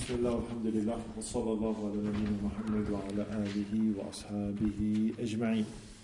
Bismillah, alhamdulillah, wa sallallahu ala nabiyina Muhammad wa ala alihi wa ashabihi ajma'in.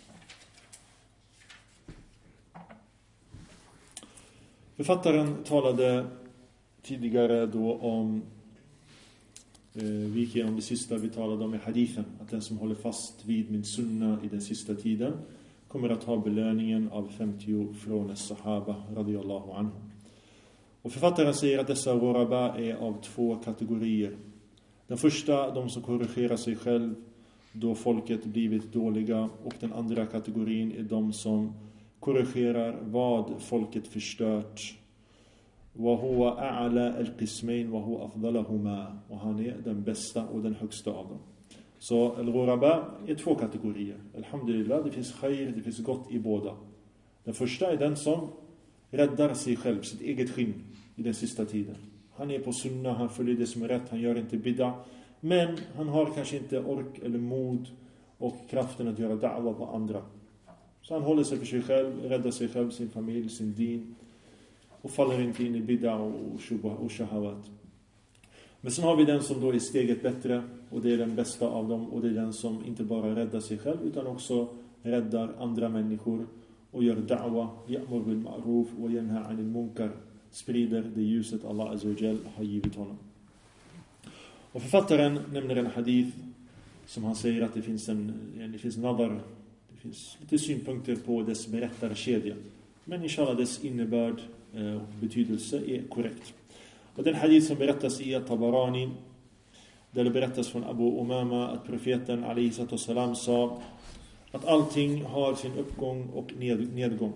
Författaren talade tidigare då om vi gick igenom det sista vi talade om i hadithen, att den som håller fast vid min sunna i den sista tiden kommer att ha belöningen av 50 från as-sahaba radiyallahu anhu. Och författaren säger att dessa ghuraba är av två kategorier. Den första, de som korrigerar sig själv då folket blivit dåliga, och den andra kategorin är de som korrigerar vad folket förstört. Wa huwa a'la al-qismain wa huwa afdalahuma, och han är den bästa och den högsta av dem. Så al-ghuraba är två kategorier. Alhamdulillah, det finns khair, det finns gott i båda. Den första är den som räddar sig själv, sitt eget skinn i den sista tiden. Han är på sunna, han följer det som är rätt, han gör inte bid'a. Men han har kanske inte ork eller mod och kraften att göra da'wa på andra. Så han håller sig för sig själv, räddar sig själv, sin familj, sin din. Och faller inte in i bid'a och shahawat. Men sen har vi den som då är steget bättre, och det är den bästa av dem. Och det är den som inte bara räddar sig själv utan också räddar andra människor och gör da'wa, ya'mur bil ma'ruf wa yanha 'anil munkar, sprider det ljuset Allah azza wa jall har givit honom. Och författaren nämner en hadith som han säger att det finns nadar, det finns lite synpunkter på dess berättarkedja, men inshallah dess innebörd och betydelse är korrekt. Och den hadith som berättas i Tabarani, där det berättas från Abu Umama att profeten alayhi salam sa att allting har sin uppgång och nedgång.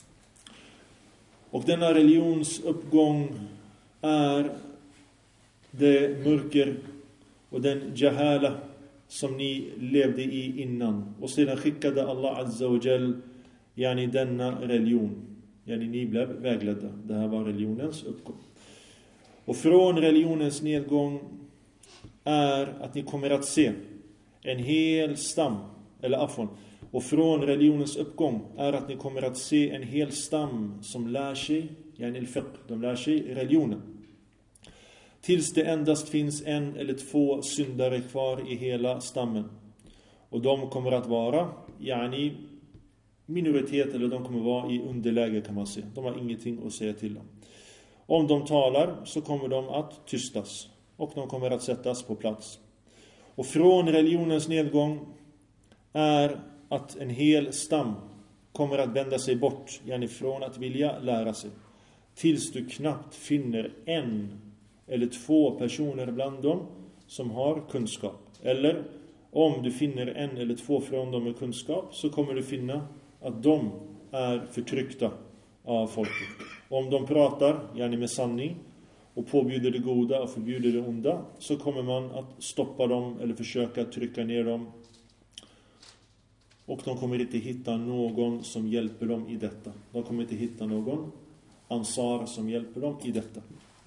Och denna religions uppgång är det mörker och den jahala som ni levde i innan. Och sedan skickade Allah azza wa jall denna religion. Ni blev vägledda. Det här var religionens uppgång. Och från religionens nedgång är att ni kommer att se en hel stam, och från religionens uppgång är att ni kommer att se en hel stam som lär sig de lär sig religionen. Tills det endast finns en eller två syndare kvar i hela stammen. Och de kommer att vara minoritet, eller de kommer vara i underläge, kan man säga. De har ingenting att säga till om. Om de talar så kommer de att tystas, och de kommer att sättas på plats. Och från religionens nedgång är att en hel stam kommer att vända sig bort, från att vilja lära sig, tills du knappt finner en eller två personer bland dem som har kunskap. Eller om du finner en eller två från dem med kunskap, så kommer du finna att de är förtryckta av folket. Om de pratar med sanning och påbjuder det goda och förbjuder det onda, så kommer man att stoppa dem eller försöka trycka ner dem. Och de kommer inte hitta någon som hjälper dem i detta. De kommer inte hitta någon ansar som hjälper dem i detta.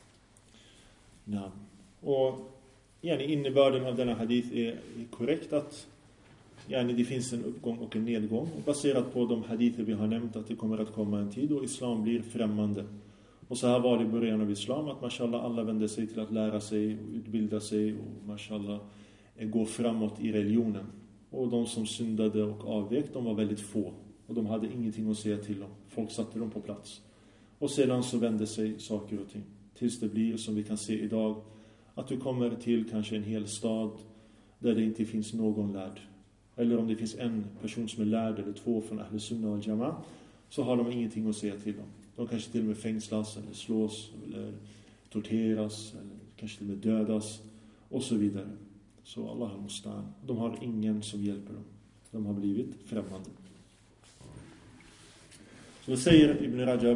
Och innebörden av denna hadith är korrekt, att det finns en uppgång och en nedgång. Och baserat på de hadither vi har nämnt, att det kommer att komma en tid och islam blir främmande. Och så här var det i början av islam, att mashallah alla vände sig till att lära sig och utbilda sig och mashallah gå framåt i religionen. Och de som syndade och avvek, de var väldigt få. Och de hade ingenting att säga till om. Folk satte dem på plats. Och sedan så vände sig saker och ting. Tills det blir, som vi kan se idag, att du kommer till kanske en hel stad där det inte finns någon lärd. Eller om det finns en person som är lärd, eller två från Ahl Sunnah wal Jama'a, så har de ingenting att säga till dem. De kanske till och med fängslas, eller slås, eller torteras, eller kanske till och med dödas, och så vidare. Så Allah al-Mustan, de har ingen som hjälper dem. De har blivit främmande. Så då säger Ibn Rajab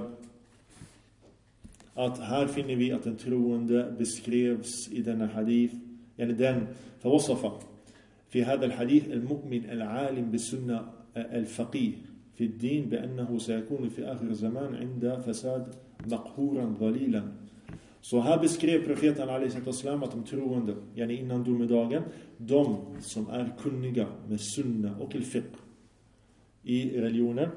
att här finner vi att den troende beskrevs i denna hadith, den فوصف في هذا الحديث المؤمن العالم بالسنة الفقيه في الدين بأنه سيكون في آخر الزمان عند فساد مقهورا ضليلا. Så här beskrev profeten alayhi salam att de troende, innan domedagen, de som är kunniga med sunna och al-fiqh i religionen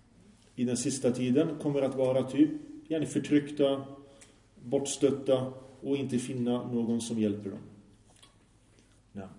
i den sista tiden kommer att vara förtryckta, bortstötta och inte finna någon som hjälper dem. Ja.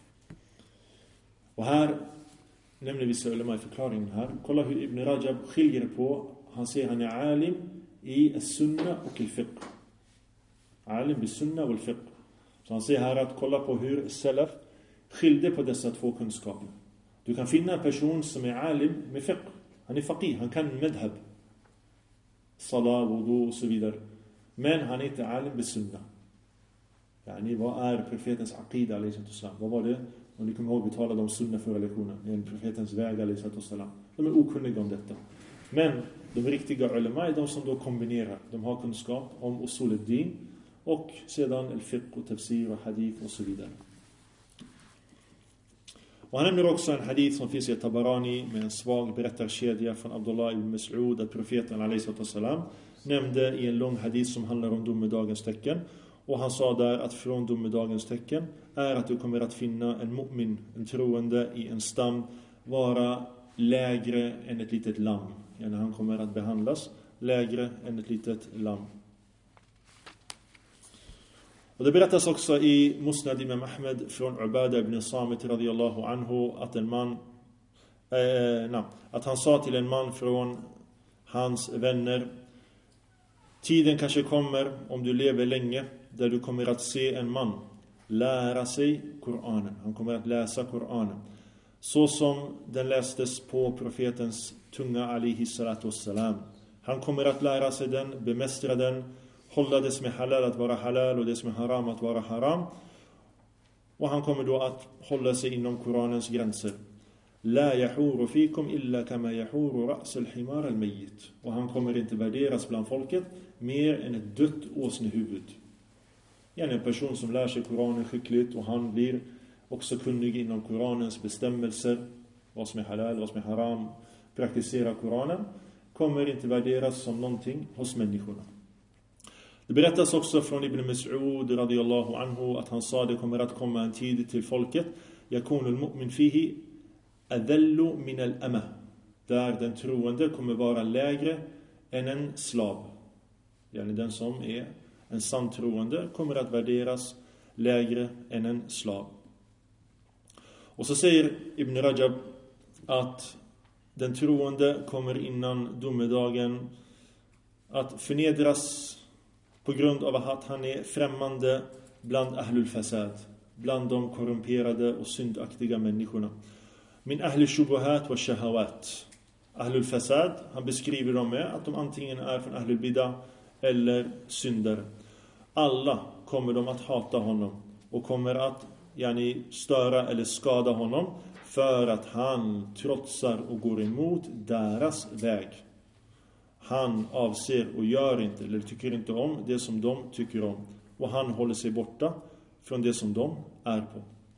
Och här nämner vissa ulema i förklaringen här. Kolla hur Ibn Rajab skiljer på. Han säger han är alim i as-sunna och al-fiqh. Alim bis-sunna och al-fiqh. Så han säger här att kolla på hur salaf skilde på dessa två kunskaper. Du kan finna en person som är alim med fiqh. Han är faqih, han kan medhab. Salah, wudu och så vidare. Men han är inte alim bis-sunna. Yani, vad är profetens aqida alayhissalam? Vad var det? Om ni kommer ihåg, vi talade om sunna förra lektionen. Det är profetens väg alayhissalam. De är okunniga om detta. Men de riktiga ulema är de som då kombinerar. De har kunskap om usul al-din och sedan al-fiqh och tafsir och hadith och så vidare. Och han nämner också en hadith som finns i Tabarani med en svag berättarkedja från Abdullah ibn Mas'ud att profeten alayhissalam nämnde i en lång hadith som handlar om domedagens tecken. Och han sa där att från domedagens tecken är att du kommer att finna en mu'min, en troende i en stam vara lägre än ett litet lamm. Yani han kommer att behandlas lägre än ett litet lamm. Och det berättas också i Musnad Imam Ahmed från Ubadah ibn Samit radiyallahu anhu att en man att han sa till en man från hans vänner: tiden kanske kommer, om du lever länge, där du kommer att se en man lära sig Koranen. Han kommer att läsa Koranen så som den lästes på profetens tunga alayhi salatu wassalam. Han kommer att lära sig den, bemästra den, hålla det som är halal att vara halal och det som är haram att vara haram. Och han kommer då att hålla sig inom Koranens gränser. La yahuru fikum illa kama yahuru ra's al-himar al-mayyit. Och han kommer inte värderas bland folket mer än ett dött åsnehuvud. En person som lär sig Koranen skickligt och han blir också kunnig inom Koranens bestämmelser, vad som är halal, vad som är haram, praktisera Koranen, kommer inte värderas som någonting hos människorna. Det berättas också från Ibn Mas'ud radiyallahu anhu att han sa det kommer att komma en tid till folket yakunu al-mu'min fihi adallu min al-ama, där den troende kommer vara lägre än en slav. Yani den som är en sann troende kommer att värderas lägre än en slav. Och så säger Ibn Rajab att den troende kommer innan domedagen att förnedras på grund av att han är främmande bland ahlul fasad, bland de korrumperade och syndaktiga människorna. Min ahlul shubuhat wa shahawat. Ahlul fasad, han beskriver dem med att de antingen är från ahlul bidah eller syndare. Alla kommer de att hata honom och kommer att störa eller skada honom för att han trotsar och går emot deras väg. Han avser och gör inte eller tycker inte om det som de tycker om. Och han håller sig borta från det som de är på.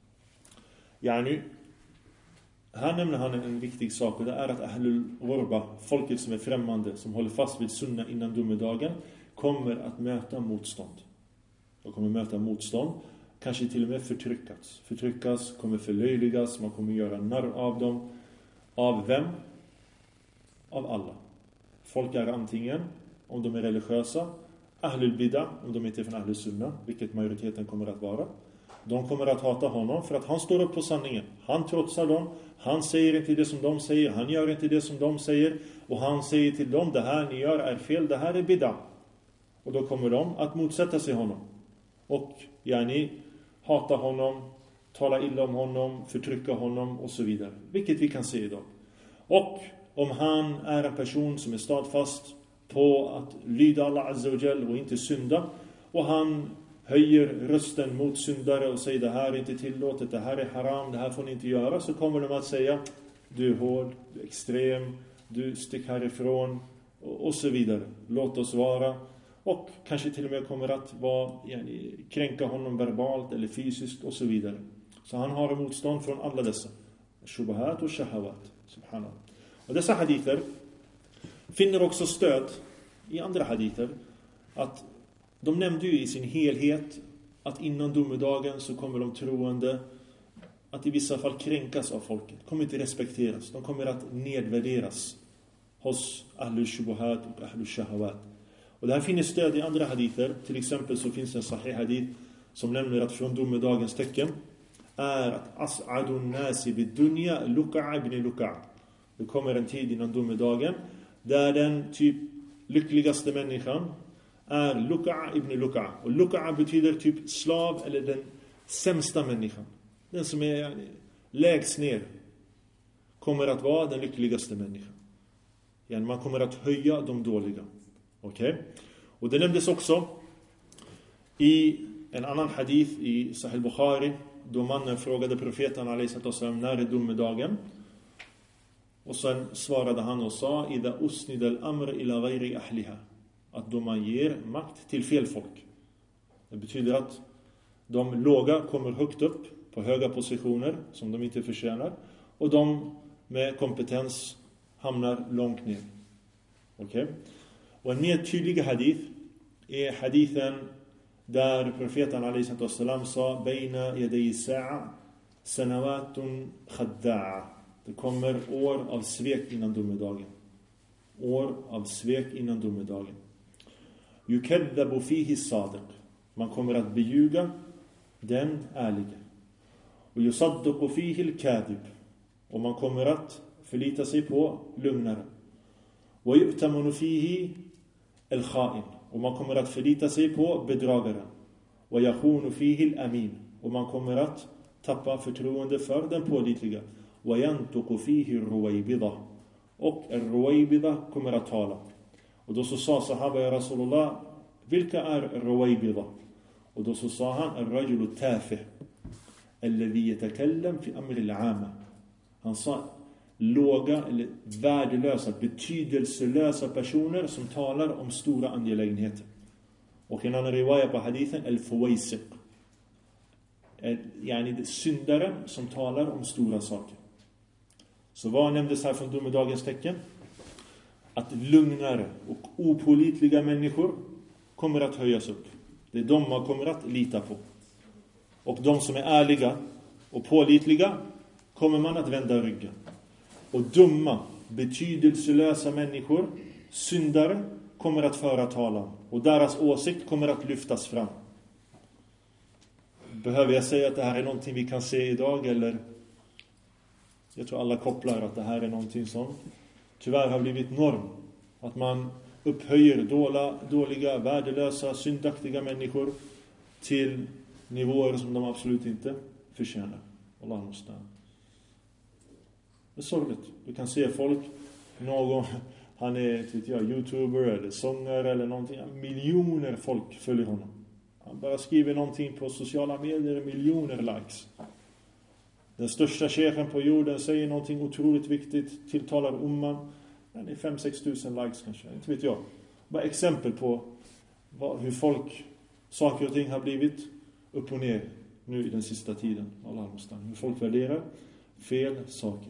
Här nämner han en viktig sak, och det är att ahlul ghurba, folket som är främmande, som håller fast vid sunna innan domedagen, kommer att möta motstånd. De kommer möta motstånd, kanske till och med förtryckas, kommer förlöjligas, man kommer göra narr av dem. Av vem? Av alla. Folk är antingen, om de är religiösa, ahlul bidah, om de inte är från ahlul sunna, vilket majoriteten kommer att vara. De kommer att hata honom för att han står upp på sanningen. Han trotsar dem, han säger inte det som de säger, han gör inte det som de säger, och han säger till dem: det här ni gör är fel, det här är bidah. Och då kommer de att motsätta sig honom och hata honom, tala illa om honom, förtrycka honom och så vidare, vilket vi kan se idag. Och om han är en person som är stadfast på att lyda Allah Azza wa Jal och inte synda, och han höjer rösten mot syndare och säger: det här är inte tillåtet, det här är haram, det här får ni inte göra, så kommer de att säga: du är hård, du är extrem, du stick härifrån och så vidare. Låt oss vara. Och kanske till och med kommer att kränka honom verbalt eller fysiskt och så vidare. Så han har motstånd från alla dessa shubahat och shahawat. Subhanallah. Och dessa hadither finner också stöd i andra hadither, att de nämnde ju i sin helhet att innan domedagen så kommer de troende att i vissa fall kränkas av folket, kommer inte respekteras, de kommer att nedvärderas hos ahlul shubuhat och ahlul shahawat. Och det här finns stöd i andra hadither. Till exempel så finns det en sahih hadith som nämner att från domedagens tecken är att as'adun nasi bid dunya luka'a ibn luka'a. Det kommer en tid innan domedagen där den typ lyckligaste människan är luka'a ibn luka'a. Och luka'a betyder typ slav eller den sämsta människan. Den som är lägst ner kommer att vara den lyckligaste människan. Yani man kommer att höja de dåliga. Okej? Och det nämndes också i en annan hadith i Sahih Bukhari då mannen frågade profeten alaihissalam när är domedagen? Och sen svarade han och sa idha usnida al-amr ila ghairi ahliha. Att då man ger makt till fel folk. Det betyder att de låga kommer högt upp på höga positioner som de inte förtjänar. Och de med kompetens hamnar långt ner. Okej? Och en mer tydlig hadith är hadithen där profeten alaihissalam sa Beina yaday sa'a sanawatun khadda'a. Det kommer år av svek innan domedagen. År av svek innan domedagen. Yukaddabu fihi sadiq. Man kommer att beljuga den ärlige. Och yusaddiqu fihi al-kadhib. Och man kommer att förlita sig på lugnare. Och yu'tamanu fihi al-kha'in. Och man kommer att förlita sig på bedragaren. Och yakhunu fihi al-amin. Och man kommer att tappa förtroende för den pålitliga. Och yantuqu fihi ar-ruwaybida. Och ar-ruwaybida kommer att tala. Och då så sa sahaba ya Rasulullah, vilka är ar-ruwaybida? Och då så sa han ar-rajulu tafih alladhi yatakallam fi amri al-'ama. Han sa låga eller värdelösa, betydelselösa personer som talar om stora angelägenheter. Och en annan riwaya på hadithen al-fuwaisiq. Yani syndaren som talar om stora saker. Så vad nämndes här från domedagens tecken? Att lugnare och opålitliga människor kommer att höjas upp. Det är de man kommer att lita på. Och de som är ärliga och pålitliga kommer man att vända ryggen. Och dumma, betydelselösa människor, syndare, kommer att föra talan. Och deras åsikt kommer att lyftas fram. Behöver jag säga att det här är någonting vi kan se idag? Eller jag tror alla kopplar att det här är någonting som tyvärr har blivit norm. Att man upphöjer dåliga, värdelösa, syndaktiga människor till nivåer som de absolut inte förtjänar. Allah måste. Det är sorgligt. Du kan se folk, någon, han är YouTuber eller sångare eller någonting. Miljoner folk följer honom. Han bara skriver någonting på sociala medier, miljoner likes. Den största chefen på jorden säger någonting otroligt viktigt, tilltalar umman. Den är 5-6 tusen likes kanske, inte vet jag. Bara exempel på hur saker och ting har blivit upp och ner nu i den sista tiden. Allah måste. Hur folk värderar fel saker.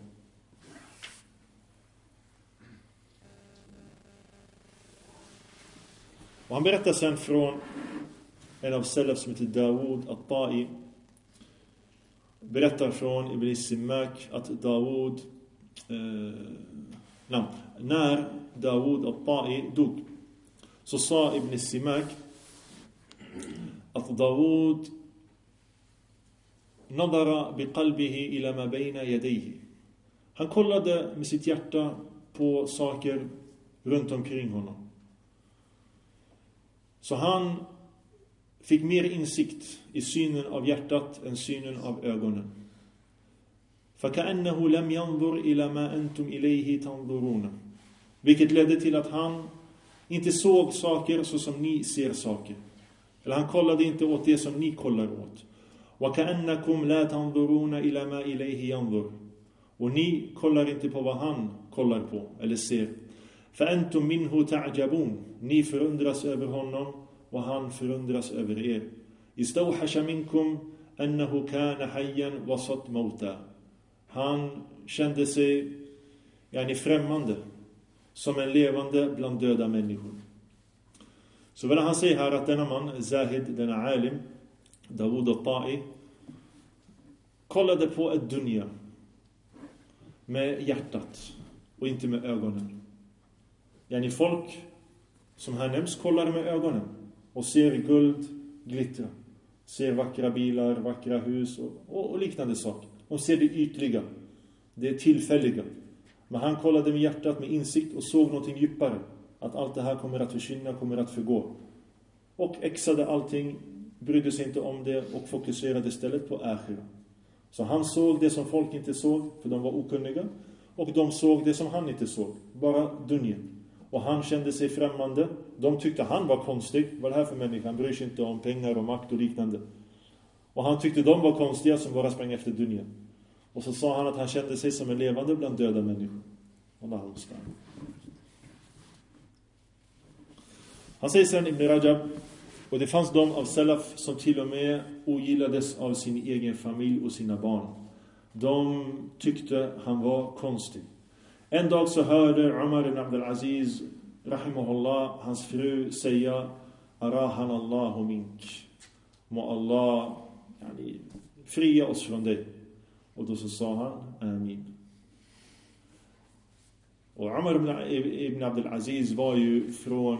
Och han berättar sen från en av salaf som heter Dawud al-Ta'i. Berättar från Ibn Simak att när Dawud al-Ta'i dog så sa Ibn Simak att Dawud nadara biqalbihi ila ma bayna yadayhi. Han kollade med sitt hjärta på saker runt omkring honom. Så han fick mer insikt i synen av hjärtat än synen av ögonen. فَكَأَنَّهُ لَمْ يَنْظُرْ إِلَى مَا أَنْتُمْ إِلَيْهِ تَنْظُرُونَ. Vilket ledde till att han inte såg saker så som ni ser saker. Eller han kollade inte åt det som ni kollar åt. وَكَأَنَّكُمْ لَا تَنْظُرُونَ إِلَى مَا إِلَيْهِ يَنْظُرْ. Och ni kollar inte på vad han kollar på eller ser. فَأَنْتُمْ مِنْهُ تَعْجَبُونَ. Ni förundras över honom och han förundras över er. إِسْتَوْحَشَ مِنْكُمْ أَنَّهُ كَانَ حَيًّا وَصَدْ مَوْتًا. Han kände sig främmande som en levande bland döda människor. Så vad han säger här att denna man, Zahid, denna alim, Dawud al-Ta'i, kollade på ett dunya med hjärtat och inte med ögonen. Folk som här nämns, kollar med ögonen och ser guld glittra. Ser vackra bilar, vackra hus och liknande saker. De ser det ytliga, det tillfälliga. Men han kollade med hjärtat, med insikt och såg någonting djupare. Att allt det här kommer att försvinna, kommer att förgå. Och exade allting, brydde sig inte om det och fokuserade istället på akhira. Så han såg det som folk inte såg, för de var okunniga. Och de såg det som han inte såg, bara dunja. Och han kände sig främmande. De tyckte han var konstig. Vad är det här för människa? Han bryr sig inte om pengar och makt och liknande. Och han tyckte de var konstiga som bara sprang efter dunja. Och så sa han att han kände sig som en levande bland döda människor. Allah mustaan. Han säger sen Ibn Rajab, och det fanns de av Salaf som till och med ogillades av sin egen familj och sina barn. De tyckte han var konstig. En dag så hörde Umar ibn Abdul Aziz rahimahullah hans fru säga: Arahan Allahu mink. Må Allah fria oss från dig. Och då så sa han amin. Och Umar ibn Abdul Aziz var ju från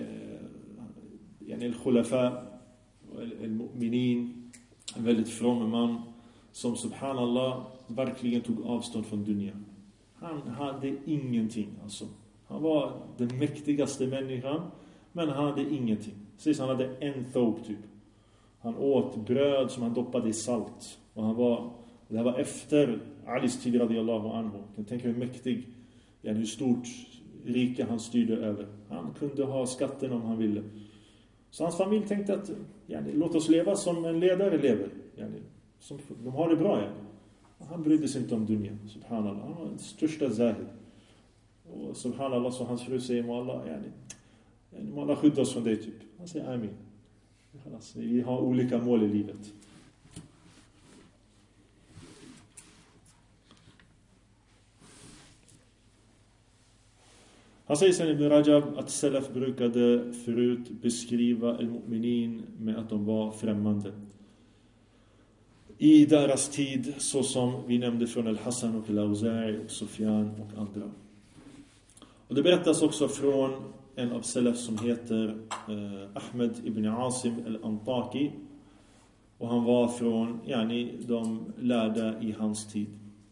al-Khulafa al-Mu'minin, en väldigt from man som subhanallah verkligen tog avstånd från dunya. Han hade ingenting alltså. Han var den mäktigaste människan, men han hade ingenting. Precis, han hade en thawb typ. Han åt bröd som han doppade i salt. Och det här var efter Alis tid radiyallahu anhu. Jag tänker hur mäktig, hur stort rike han styrde över. Han kunde ha skatten om han ville. Så hans familj tänkte att låt oss leva som en ledare lever. De har det bra. Han brydde sig inte om dunya. Subhanallah. Han var den största zahid. Och subhanallah, så hans fru säger: må Allah skydda oss från dig typ. Han säger amin. Vi har olika mål i livet. Han säger sen Ibn Rajab att Salaf brukade förut beskriva al-Mu'minin med att de var främmande. I deras tid, så som vi nämnde från al-Hassan och al-Awza'i och Sufyan och andra. Och det berättas också från en av Salaf som heter Ahmed ibn Asim al-Antaki. Och han var från de lärda i hans tid.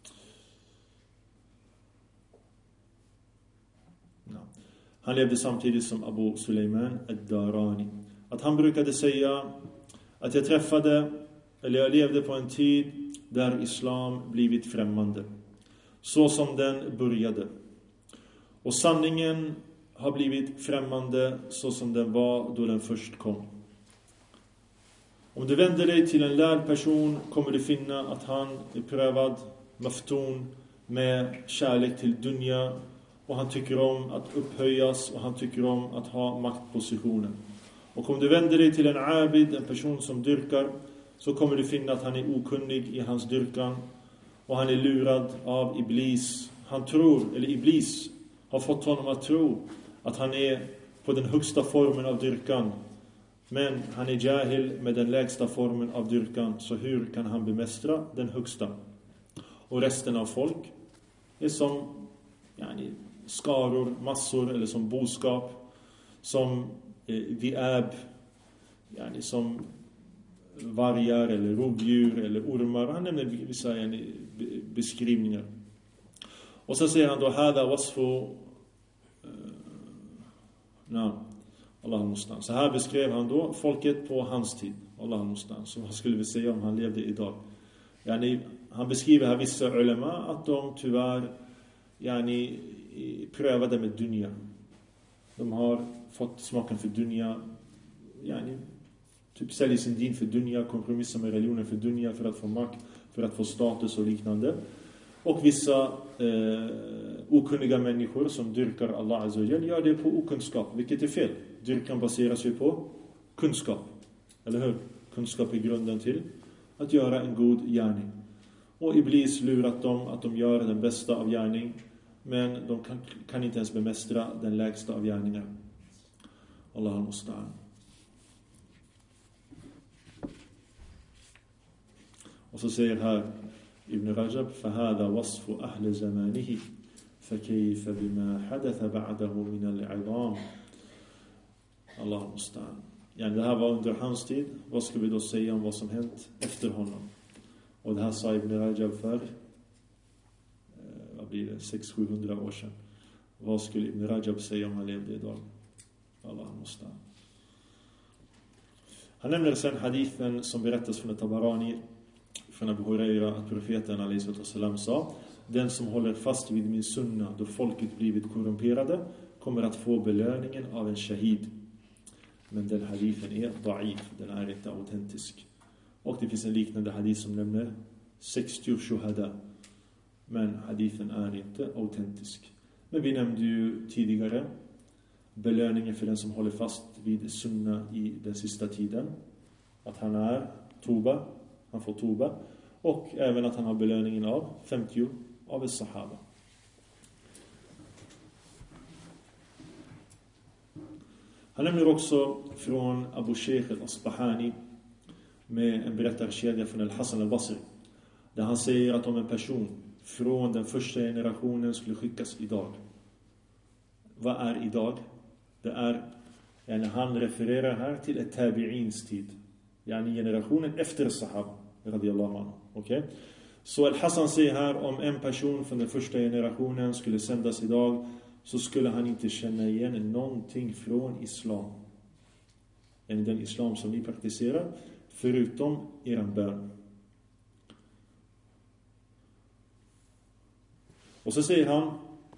Han levde samtidigt som Abu Suleiman ad-Darani. Att han brukade säga att jag levde på en tid där islam blivit främmande. Så som den började. Och sanningen har blivit främmande så som den var då den först kom. Om du vänder dig till en lärd person kommer du finna att han är prövad, maftun, med kärlek till dunya. Och han tycker om att upphöjas och han tycker om att ha maktpositionen. Och om du vänder dig till en abid, en person som dyrkar, så kommer du finna att han är okunnig i hans dyrkan. Och han är lurad av Iblis. Iblis har fått honom att tro att han är på den högsta formen av dyrkan. Men han är jahil med den lägsta formen av dyrkan. Så hur kan han bemästra den högsta? Och resten av folk är som skaror, massor, eller som boskap, som viab, som vargar eller rovdjur eller ormar. Han nämner vissa beskrivningar. Och så säger han då: hada wasfu Allah mustan. Så här beskrev han då folket på hans tid. Allah mustan. Så vad skulle vi säga om han levde idag? Han beskriver här vissa ulema att de tyvärr prövade med dunya. De har fått smaken för dunya. Typ säljer sin din för dunya, kompromissar med religionen för dunya, för att få makt, för att få status och liknande. Och vissa okunniga människor som dyrkar Allah Azza wa Jal gör det på okunskap, vilket är fel. Dyrkan baseras ju på kunskap. Eller hur? Kunskap är grunden till att göra en god gärning. Och Iblis lurat dem att de gör den bästa av gärning, men de kan inte ens bemästra den lägsta av gärningar. Allah al-Musta'an. Och så säger här Ibn Rajab: فَهَذَا وَصْفُ أَهْلِ زَمَانِهِ فَكَيْفَ بِمَا حَدَثَ بَعْدَهُ مِنَ الْعِظَامِ. Allah musta'an. Ja, det här var under hans tid. Vad ska vi då säga om vad som hänt efter honom? Och det här sa Ibn Rajab för vad blir det? 600-700 år sedan. Vad skulle Ibn Rajab säga om han levde idag? Allah musta'an. Han nämner sen hadithen som berättas från Tabarani från Abu Huraira att profeten a.s. sa: den som håller fast vid min sunna då folket blivit korrumperade kommer att få belöningen av en shahid. Men den hadithen är da'if, den är inte autentisk. Och det finns en liknande hadith som nämner 60 shuhada. Men hadithen är inte autentisk. Men vi nämnde ju tidigare belöningen för den som håller fast vid sunna i den sista tiden. Att han är toba, han får toba. Och även att han har belöningen av 50 av en sahaba. Han nämner också från Abu Sheikh al-Asbahani med en berättarkedja från al-Hasan al-Basri. Där han säger att om en person från den första generationen skulle skickas idag. Vad är idag? Det är, när han refererar här till ett tabi'ins tid. Generationen efter sahaba. Radiyallahu anhu. Okej? Så al-Hasan säger här, om en person från den första generationen skulle sändas idag, så skulle han inte känna igen någonting från islam. Den islam som ni praktiserar, förutom eran bön. Och så säger han,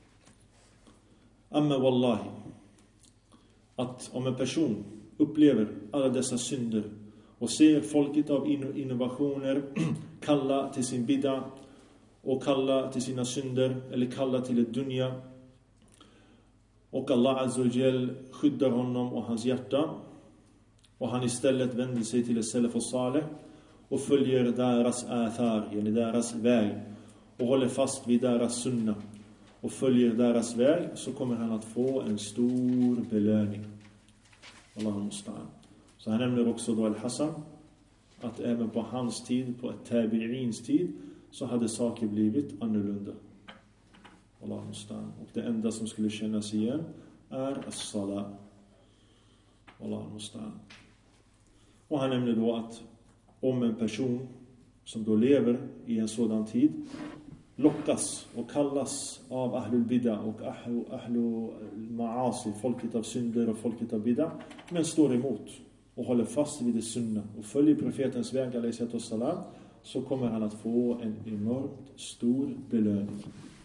amma wallahi, att om en person upplever alla dessa synder och ser folket av innovationer kalla till sin bidda och kalla till sina synder eller kalla till ett dunya, och Allah Azza wa Jal skyddar honom och hans hjärta, och han istället vänder sig till salaf och salih och följer deras athar, deras väg, och håller fast vid deras sunna och följer deras väg, så kommer han att få en stor belöning. Allah musta'an. Så han nämner också då al-Hasan att även på hans tid, på ett tabi'ins tid, så hade saker blivit annorlunda. Allah musta'an. Och det enda som skulle kännas igen är as-salat. Allah musta'an. Och han nämner då att om en person som då lever i en sådan tid lockas och kallas av ahlul bidda och ahlul ma'asi, folket av synder och folket av bidda, men står emot och håller fast vid det sunna och följer profetens väg alayhi, så kommer han att få en enormt stor belöning.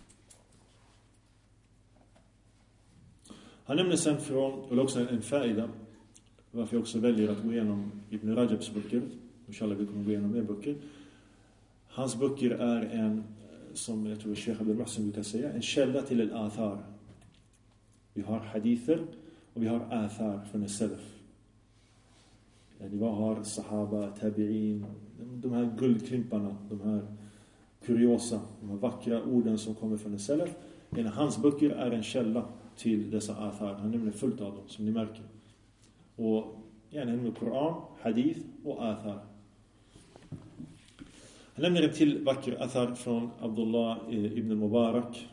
Han nämner sen från, och också en faida, varför jag också väljer att gå igenom Ibn Rajabs böcker. Inshallah vi kommer gå igenom mer böcker. Hans böcker är en, som jag tror Sheikh Abdul Muhsin brukar säga, en källa till al-athar. Vi har hadither och vi har athar från al-salaf. Vad har sahaba, tabi'in, de här guldklimparna, de här kuriosa, de här vackra orden som kommer från al-salaf. Hans böcker är en källa till dessa athar. Han nämner fullt av dem, som ni märker. Och han nämner Koran, hadith och athar. Han nämner en till vacker athar från Abdullah ibn Mubarak,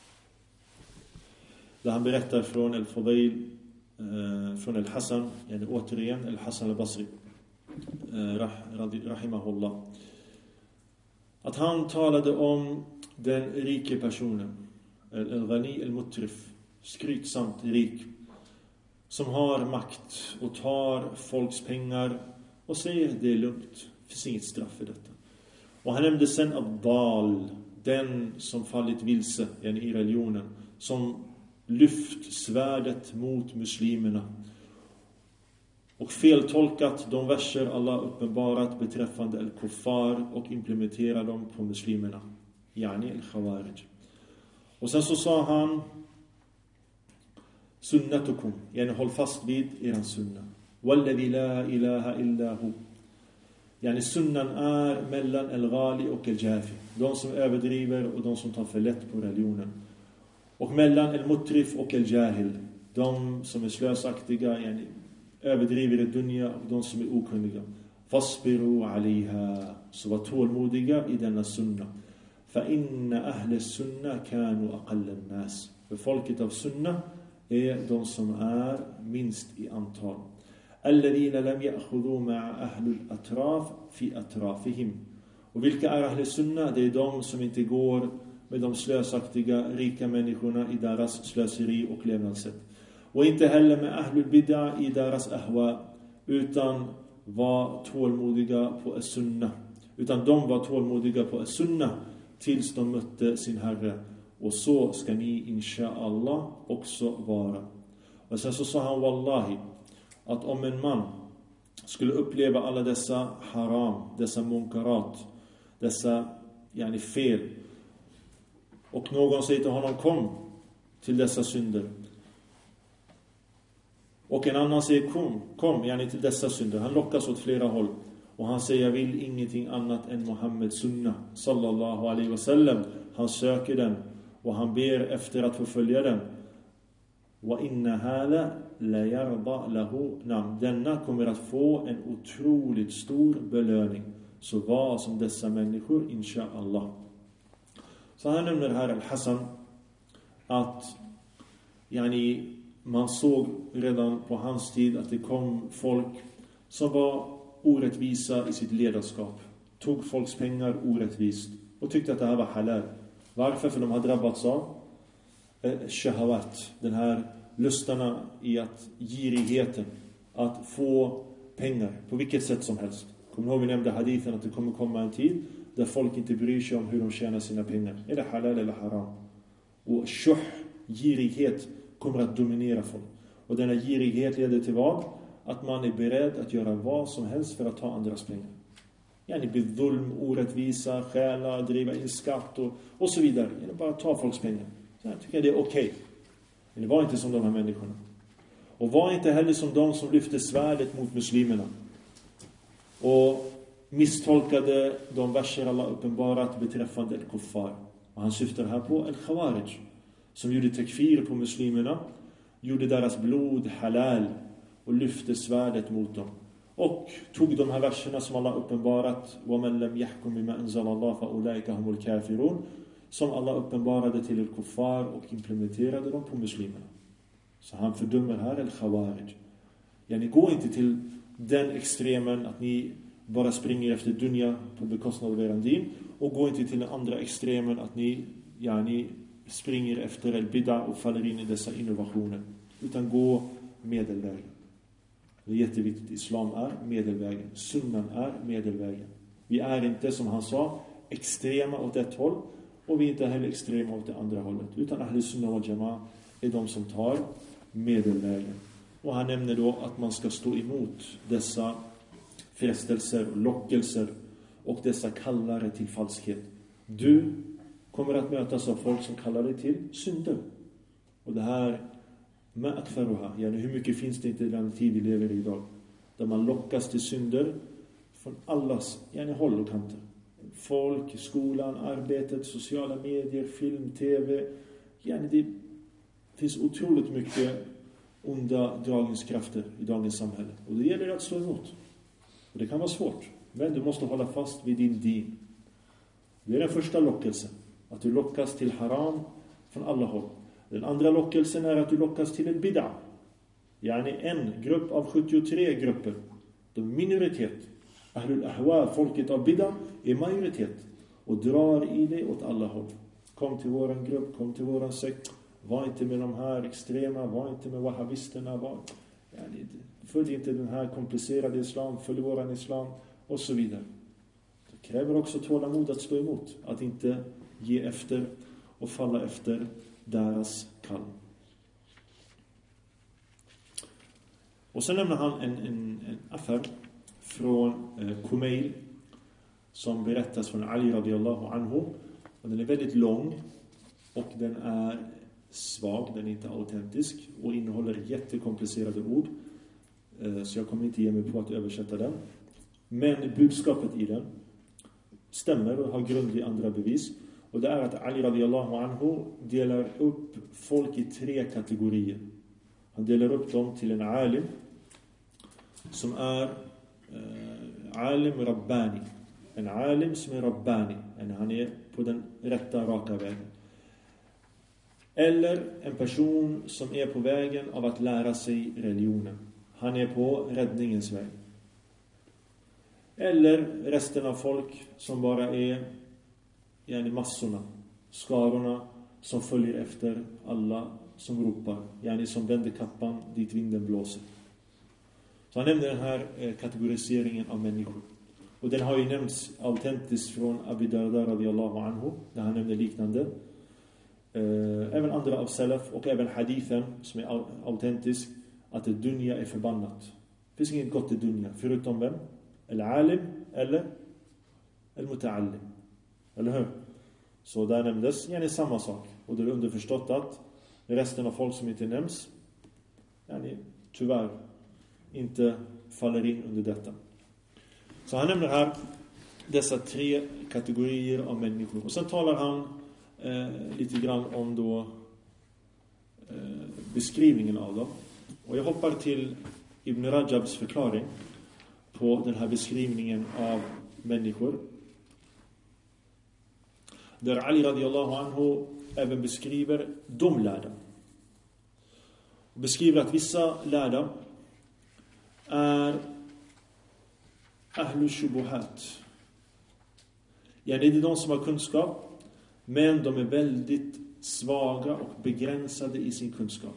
där han berättar från al-Fudayl, från al-Hasan, återigen al-Hasan al-Basri, rahimahullah, att han talade om den rike personen, al-Ghani al-Mutrif, skrytsamt rik, som har makt och tar folks pengar och säger det är lugnt, det finns inget straff för detta. Och han nämnde sen Abdal, den som fallit vilse i religionen, som lyft svärdet mot muslimerna och feltolkat de verser Allah uppenbarat beträffande al-kuffar och implementerar dem på muslimerna, yani al-khawarij. Och sen så sa han sunnatukum, håll fast vid eran sunna, walladhi la ilaha illa hu. Sunnan är mellan al-ghali och al-jafi, de som överdriver och de som tar för lätt på religionen, och mellan al-mutrif och al-jahil, de som är slösaktiga, överdriver i dunya, och de som är okunniga. Fasbiru aliha, så var tålmodiga i denna sunna. Fa inna ahli sunna kanu aqalla an-nas, för folket av sunna är de som är minst i antal. الذين لم يأخذوا مع أهل الأطراف في أطرافهم. Och vilka är Ahl Sunna? Det är de som inte går med de slösaktiga, rika människorna i deras slöseri och levnadssätt. Och inte heller med Ahlul Bid'ah i deras ahwa, utan var tålmodiga på as-sunnah. Utan de var tålmodiga på as-sunnah tills de mötte sin Herre. Och så ska ni inshallah också vara. Och sen så sa han wallahi, att om en man skulle uppleva alla dessa haram, dessa munkarat, dessa fel, och någon säger till honom kom till dessa synder, och en annan säger kom till dessa synder, han lockas åt flera håll, och han säger jag vill ingenting annat än Muhammeds sunna sallallahu alaihi wasallam, han söker den och han ber efter att få följa den. Wa inna hada la yarda lahu nam. Denna kommer att få en otroligt stor belöning. Så var som dessa människor inshallah. Så han nämner här Al-Hasan att man såg redan på hans tid att det kom folk som var orättvisa i sitt ledarskap. Tog folks pengar orättvist och tyckte att det här var halal. Varför? För de har drabbats av shahawat, den här lustarna i att girigheten att få pengar på vilket sätt som helst. Kommer ni ihåg vi nämnde hadithen att det kommer komma en tid där folk inte bryr sig om hur de tjänar sina pengar. Är det halal eller haram? Och girighet kommer att dominera folk. Och denna girighet leder till vad? Att man är beredd att göra vad som helst för att ta andras pengar. Bidhulm, orättvisa, stjäla, driva in skatt och så vidare. Bara ta folks pengar. Så jag tycker det är okej. Men det var inte som de här människorna. Och var inte heller som de som lyfte svärdet mot muslimerna. Och misstolkade de verser Allah uppenbarat beträffande al-kuffar. Och han syftar här på al-khawarij. Som gjorde takfir på muslimerna. Gjorde deras blod halal. Och lyfte svärdet mot dem. Och tog de här verserna som Allah uppenbarat. وَمَنْ لَمْ يَحْكُمْ بِمَا أَنزَلَ اللَّهُ فَأُولَٰئِكَ هُمُ الْكَافِرُونَ. Som Allah uppenbarade till al-kuffar och implementerade dem på muslimerna. Så han fördömer här al-khawarij. Gå inte till den extremen att ni bara springer efter dunya på bekostnad av eran din. Och gå inte till den andra extremen att ni springer efter al-bid'ah och faller in i dessa innovationer. Utan gå medelvägen. Det är jätteviktigt. Islam är medelvägen. Sunnan är medelvägen. Vi är inte, som han sa, extrema åt ett håll. Och vi är inte heller extrema åt det andra hållet. Utan Ahl Sunnah wal Jamaah är de som tar medelvägen. Och han nämner då att man ska stå emot dessa frestelser och lockelser och dessa kallare till falskhet. Du kommer att mötas av folk som kallar dig till synder. Och det här ma aktharuha, hur mycket finns det inte i den tid vi lever i idag, där man lockas till synder från allas håll och kanter. Folk, skolan, arbetet, sociala medier, film, tv. Det finns otroligt mycket onda dragningskrafter i dagens samhälle. Och det gäller att stå emot. Och det kan vara svårt. Men du måste hålla fast vid din din. Det är den första lockelsen. Att du lockas till haram från alla håll. Den andra lockelsen är att du lockas till en bid'ah. En grupp av 73 grupper. De minoritet. Ahlul ahwa, folket av bid'ah, är majoritet. Och drar i dig åt alla håll. Kom till våran grupp, kom till våran sekt. Var inte med de här extrema, var inte med wahhabisterna. Följ inte den här komplicerade islam, följ våran islam och så vidare. Det kräver också tålamod att stå emot. Att inte ge efter och falla efter deras kall. Och sen nämner han en affär från Kumail som berättas från Ali radiyallahu anhu. Och den är väldigt lång och den är svag, den är inte autentisk och innehåller jättekomplicerade ord. Så jag kommer inte ge mig på att översätta den. Men budskapet i den stämmer och har grund i andra bevis. Och det är att Ali radiyallahu anhu delar upp folk i 3 kategorier. Han delar upp dem till en alim som är alim rabbani. En alim som är rabbani. Han är på den rätta, raka vägen. Eller en person som är på vägen av att lära sig religionen. Han är på räddningens väg. Eller resten av folk som bara är massorna, skarorna som följer efter alla som ropar, som vänder kappan dit vinden blåser. Så han nämner den här kategoriseringen av människor. Och den har ju nämnts autentiskt från Abu Darda radiyallahu anhu, där han nämner liknande. Även andra av salaf och även hadithen som är autentisk, att det dunya är förbannat. Det finns inget gott i dunya, förutom vem? Al-alim eller al-muta'allim. Eller hur? Så där nämndes samma sak. Och det är underförstått att resten av folk som inte nämns tyvärr inte faller in under detta. Så han nämner här dessa 3 kategorier av människor. Och sen talar han lite grann om då beskrivningen av dem. Och jag hoppar till Ibn Rajabs förklaring på den här beskrivningen av människor. Där Ali radiyallahu anhu även beskriver de lärda. Och beskriver att vissa lärda är ahlu shubuhat. Det är de som har kunskap, men de är väldigt svaga och begränsade i sin kunskap.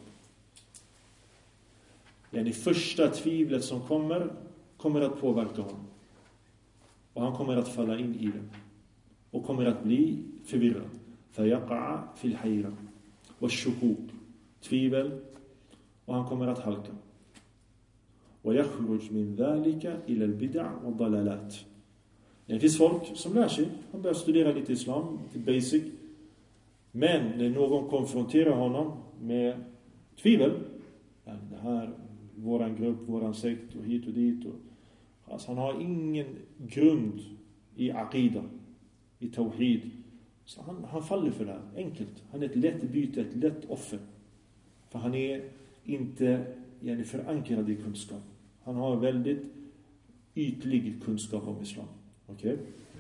Det första tvivlet som kommer att påverka honom. Och han kommer att falla in i det. Och kommer att bli förvirrad. فَيَقَعَ فِي الْحَيْرَةِ وَالشُّكُوكِ. Tvivel. Och han kommer att halka. وَيَخْرُجْ مِنْ ذَلِكَ إِلَى الْبِدَعِ وَالضَّلَالَاتِ. Det finns folk som lär sig. Han börjar studera lite islam, lite basic. Men när någon konfronterar honom med tvivel. Det här, våran grupp, våran sekt och hit och dit. Alltså han har ingen grund i aqida, i tawhid. Så han faller för det här, enkelt. Han är ett lätt byte, ett lätt offer. För han är inte förankrad i kunskap. Han har väldigt ytlig kunskap om islam. Okej?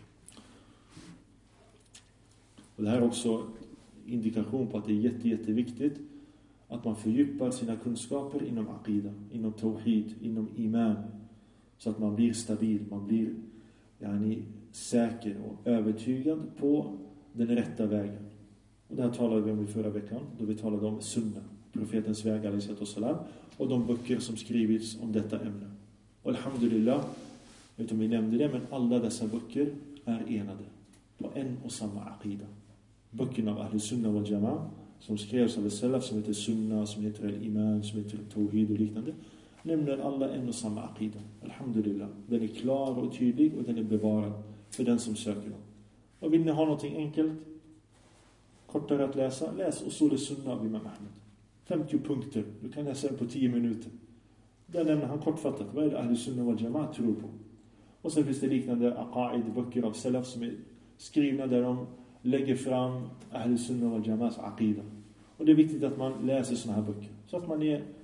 Och det här är också indikation på att det är jätteviktigt att man fördjupar sina kunskaper inom aqida, inom tawhid, inom iman. Så att man blir stabil, man blir säker och övertygad på den rätta vägen. Och det här talade vi om i förra veckan, då vi talade om sunna, profetens väg alaihissalam, och de böcker som skrivits om detta ämne. Och alhamdulillah, jag vet inte om vi nämnde det, men alla dessa böcker är enade på en och samma aqida. Böckerna av Ahl Sunna wal Jama'a som skrevs av salaf, som heter Sunna, som heter Al-Iman, som heter Tawhid och liknande, nämner alla en och samma aqida. Alhamdulillah. Den är klar och tydlig och den är bevarad för den som söker dem. Och vill ni ha någonting enkelt, kortare att läsa, läs Usul al-Sunna av Imam Ahmed. 50 punkter. Du kan läsa den på 10 minuter. Där nämner han kortfattat vad är det Ahl Sunna wal Jama'a tror på. Och sen finns det liknande aqaid-böcker av salaf som är skrivna där de lägger fram Ahl Sunna wal Jama'as aqida. Och det är viktigt att man läser såna här böcker. Så att man är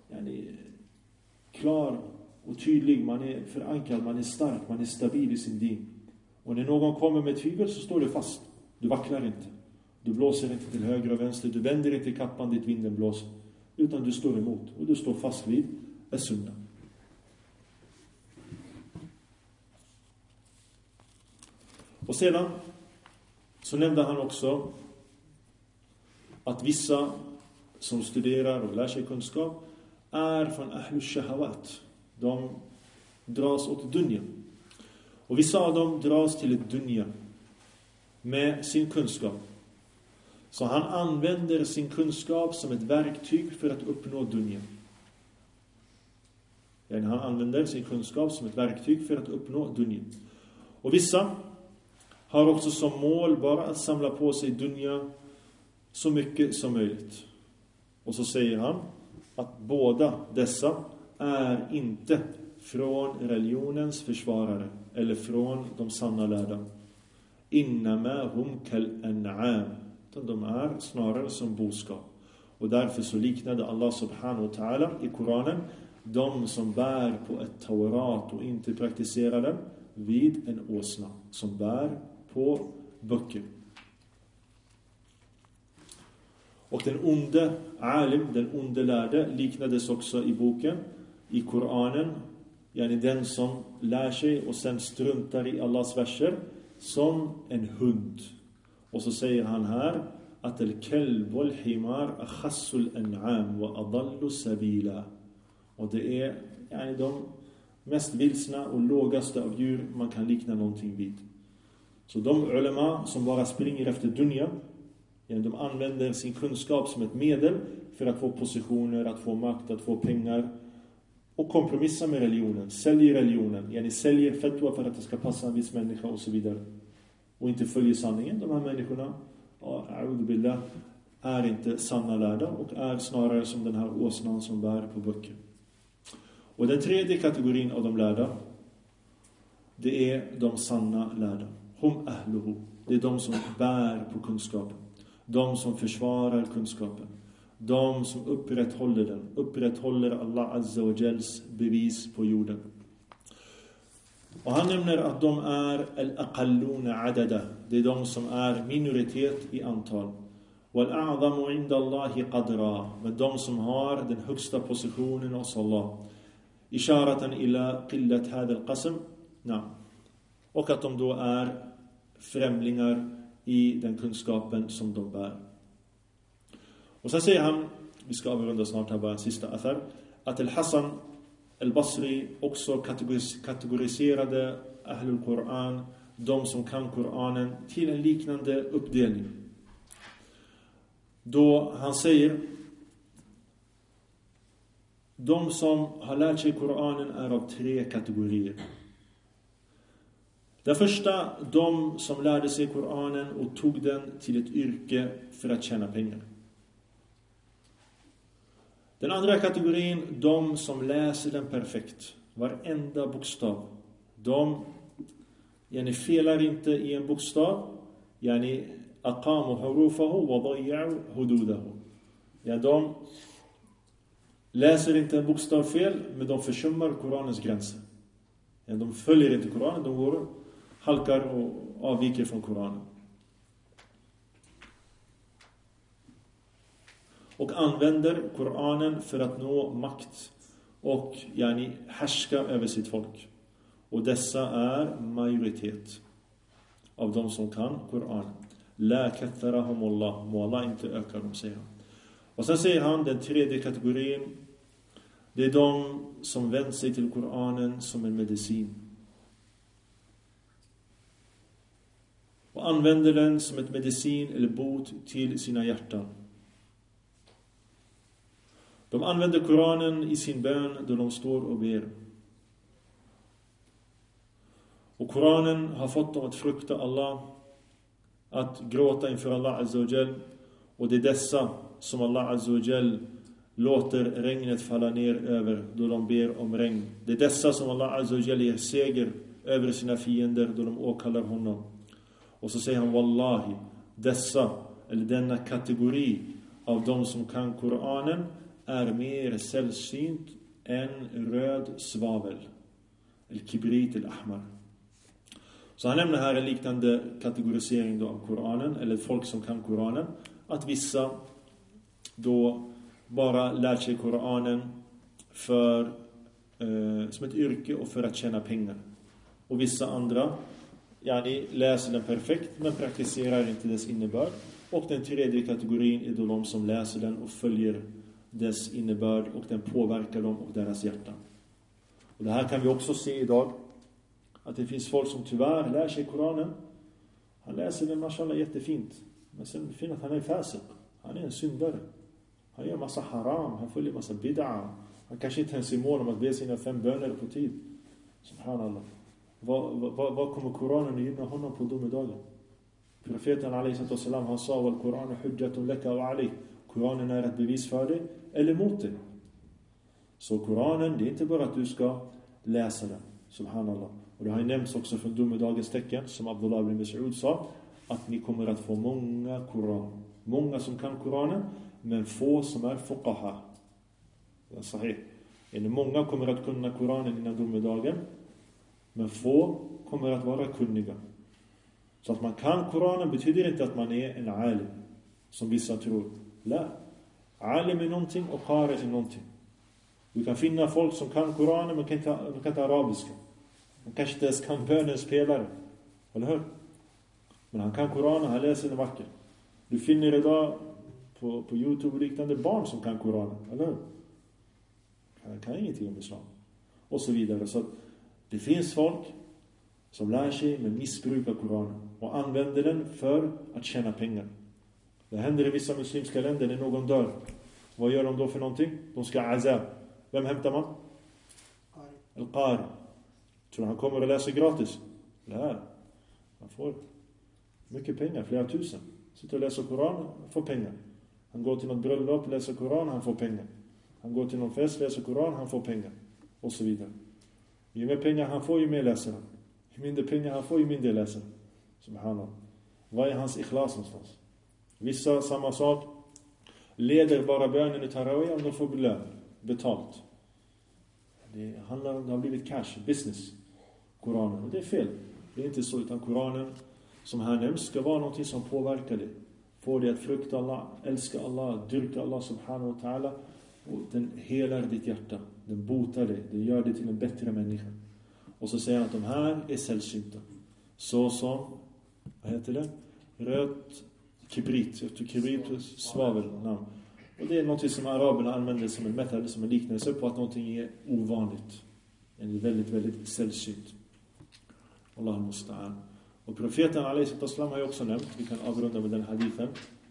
klar och tydlig, man är förankrad, man är stark, man är stabil i sin din. Och när någon kommer med tvivel så står du fast. Du vacklar inte. Du blåser inte till höger och vänster. Du vänder inte kappan dit vinden blåser. Utan du står emot. Och du står fast vid as-sunna. Och sedan så nämnde han också att vissa som studerar och lär sig kunskap är från ahlus shahawat. De dras åt dunya. Och vissa av dem dras till ett dunya med sin kunskap. Så han använder sin kunskap som ett verktyg för att uppnå dunya. Han använder sin kunskap som ett verktyg för att uppnå dunya. Och vissa har också som mål bara att samla på sig dunya så mycket som möjligt. Och så säger han att båda dessa är inte från religionens försvarare eller från de sanna lärda. Innama hum kal an'am. De är snarare som boskap. Och därför så liknade Allah subhanahu wa ta'ala i Koranen de som bär på ett taurat och inte praktiserar den vid en åsna som bär på böcker. Och den onde alim, den onde lärde, liknades också i boken, i Koranen, yani den som lär sig och sen struntar i Allahs verser, som en hund. Och så säger han här att al-kalb wal-himar akhassul an'am wa adallu sabila. Och det är yani de mest vilsna och lågaste av djur man kan likna någonting vid. Så de ulema som bara springer efter dunya, de använder sin kunskap som ett medel för att få positioner, att få makt, att få pengar och kompromissa med religionen, säljer religionen, säljer fatwa för att det ska passa en viss människa och så vidare, och inte följer sanningen. De här människorna, a'udhu billah, är inte sanna lärda och är snarare som den här åsnan som bär på böcker. Och den tredje kategorin av de lärda, det är de sanna lärda. Hum ahluhu. Det är de som bär på kunskapen. De som försvarar kunskapen. De som upprätthåller den. Upprätthåller Allah Azza wa Jals bevis på jorden. Och han nämner att de är al-aqalluna adada. Det är de som är minoritet i antal. Wal-a'zamu inda Allahi qadra. Men de som har den högsta positionen hos Allah. Isharatan ila qillat hadha al-qasm. Och att de då är främlingar i den kunskapen som de bär. Och sen säger han, vi ska avrunda snart här bara en sista athar, att al-Hasan al-Basri också kategoriserade Ahlul Koran, de som kan Koranen, till en liknande uppdelning. Då han säger, de som har lärt sig Koranen är av 3 kategorier. Den första, de som lärde sig Koranen och tog den till ett yrke för att tjäna pengar. Den andra kategorin, de som läser den perfekt, varenda bokstav. De felar inte i en bokstav, aqamu hurufahu wa dayya'u hududahu. De läser inte en bokstav fel, men de försummar Koranens gränser. De följer inte Koranen, de går halkar och avviker från Koranen. Och använder Koranen för att nå makt och härska över sitt folk. Och dessa är majoritet av de som kan Koranen. La katharahumullah, må Allah inte öka dem, säger han. Och sen säger han, den tredje kategorin, det är de som vänder sig till Koranen som en medicin. Och använder den som ett medicin eller bot till sina hjärtan. De använder Koranen i sin bön då de står och ber. Och Koranen har fått dem att frukta Allah, att gråta inför Allah Azza wa Jal. Och det är dessa som Allah Azza wa Jal låter regnet falla ner över då de ber om regn. Det är dessa som Allah Azza wa Jal ger seger över sina fiender då de åkallar honom. Och så säger han, wallahi, dessa, eller denna kategori av de som kan Koranen är mer sällsynt än röd svavel. Eller kibrit eller ahmar. Så han nämner här en liknande kategorisering då av Koranen, eller folk som kan Koranen. Att vissa då bara lär sig Koranen för, som ett yrke och för att tjäna pengar. Och vissa andra läser den perfekt men praktiserar inte dess innebörd. Och den tredje kategorin är då de som läser den och följer dess innebörd och den påverkar dem och deras hjärtan. Och det här kan vi också se idag, att det finns folk som tyvärr lär sig Koranen. Han läser den mashallah jättefint, men sen finner att han är fasiq. Han är en syndare. Han gör massa haram, han följer massa bid'a. Han kanske inte ens är mål om att be sina 5 böner på tid. Subhanallah. Vad kommer Koranen att gynna honom på domedagen? Profeten alaihissalam, han sa, wal Koran hujjatun laka wa alayk. Koranen är ett bevis för dig eller mot dig. Så Koranen, det är inte bara att du ska läsa den. Subhanallah. Och det har ju nämnts också från domedagens tecken, som Abdullah ibn Mas'ud sa, att ni kommer att få många Koran. Många som kan Koranen, men få som är fuqaha. Det är sahih. Många kommer att kunna Koranen innan domedagen, men få kommer att vara kunniga. Så att man kan Koranen betyder inte att man är en alim, som vissa tror. La. Alim är någonting och qari är någonting. Du kan finna folk som kan Koranen men kan inte arabiska. De kanske inte ens kan bönens pelare. Eller hur? Men han kan Koranen, han läser den vacker. Du finner idag på YouTube liknande barn som kan Koranen. Eller hur? Han kan ingenting om islam. Och så vidare. Så det finns folk som lär sig men missbrukar Koranen. Och använder den för att tjäna pengar. Det händer i vissa muslimska länder när någon dör. Vad gör de då för någonting? De ska azab. Vem hämtar man? Al-Qari. Tror han kommer att läsa gratis? Nej. Han får mycket pengar, flera tusen. Sitter och läser Koran, får pengar. Han går till något bröllop, läser Koran, han får pengar. Han går till någon fest, läser Koran, han får pengar. Och så vidare. Ju mer pengar han får, ju mer läser han. Ju mindre pengar han får, ju mindre läser han. Subhanallah. Vad är hans ikhlas någonstans? Vissa, samma sak. Leder bara bönen i tarawih om de får lön. Betalt. Det handlar om, det har blivit cash, business. Koranen. Och det är fel. Det är inte så, utan Koranen som här nämns ska vara någonting som påverkar dig. Får dig att frukta Allah, älska Allah, dyrka Allah subhanahu wa ta'ala. Och den helar ditt hjärta. Den botar dig. Den gör dig till en bättre människa. Och så säger han att de här är sällsynta. Så som, vad heter det? Rött kibrit. Kibrit, svavel. No. Och det är något som araberna använder som en metod, som en liknelse på att någonting är ovanligt. Det är väldigt, väldigt sällsynt. Allah musta'an. Och profeten a.s. har ju också nämnt, vi kan avrunda med den hadithen.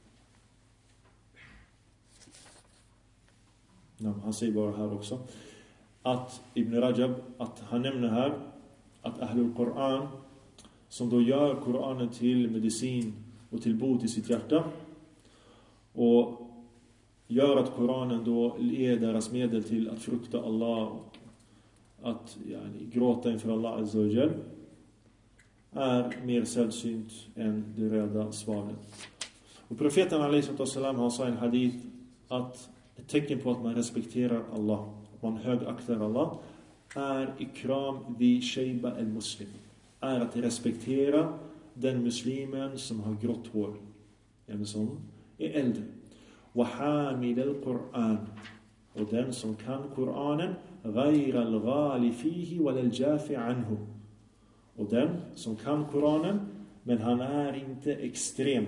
Han säger bara här också att Ibn Rajab, att han nämner här att Ahlul Koran, som då gör Koranen till medicin och till bot i sitt hjärta och gör att Koranen då är deras medel till att frukta Allah och att gråta inför Allah Azza wa Jal, är mer sällsynt än det röda svavlet. Och profeten a.s. han sa i en hadith att ett tecken på att man respekterar Allah, att man högaktar Allah, är ikram di shayba al-muslim, är att respektera den muslimen som har grått hår, en som är äldre. Wa hamil al-Qur'an, och den som kan Koranen, ghayra al-ghali fihi wal al-jafi anhu, och den som kan Koranen men han är inte extrem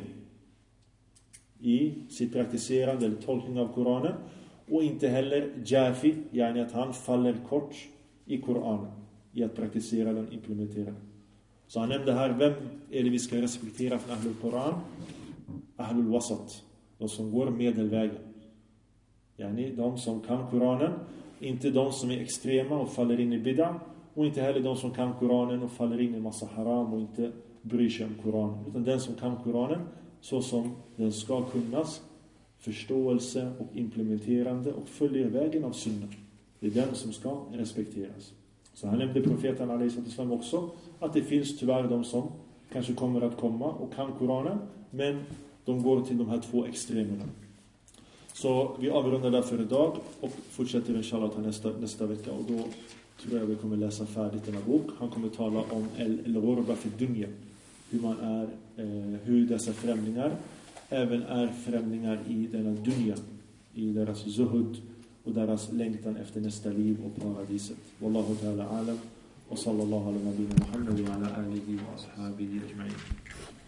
i sitt praktiserande eller tolkning av Koranen, och inte heller jafi, yani att han faller kort i Koranen i att praktisera den, implementera den. Så han nämnde här, vem är det vi ska respektera från Ahlul Koran? Ahlul Wasat, de som går medelvägen. Yani de som kan Koranen, inte de som är extrema och faller in i bid'a, och inte heller de som kan Koranen och faller in i massa haram och inte bryr sig om Koranen. Utan den som kan Koranen så som den ska kunnas, förståelse och implementerande, och följer vägen av sunna. Det är den som ska respekteras. Så han nämnde profeten a.s. också att det finns tyvärr de som kanske kommer att komma och kan Koranen, men de går till de här två extremerna. Så vi avrundar därför idag och fortsätter inshallah nästa vecka, och då tror jag vi kommer läsa färdigt denna bok. Han kommer tala om al-ghurba fi dunya, hur man är, hur dessa främlingar även är främlingar i denna dunya, i deras zuhud och deras längtan efter nästa liv och paradiset. Wallahu ta'ala alam, wa sallallahu ala nabiyina Muhammad wa ala alihi wa ashabihi ajma'in.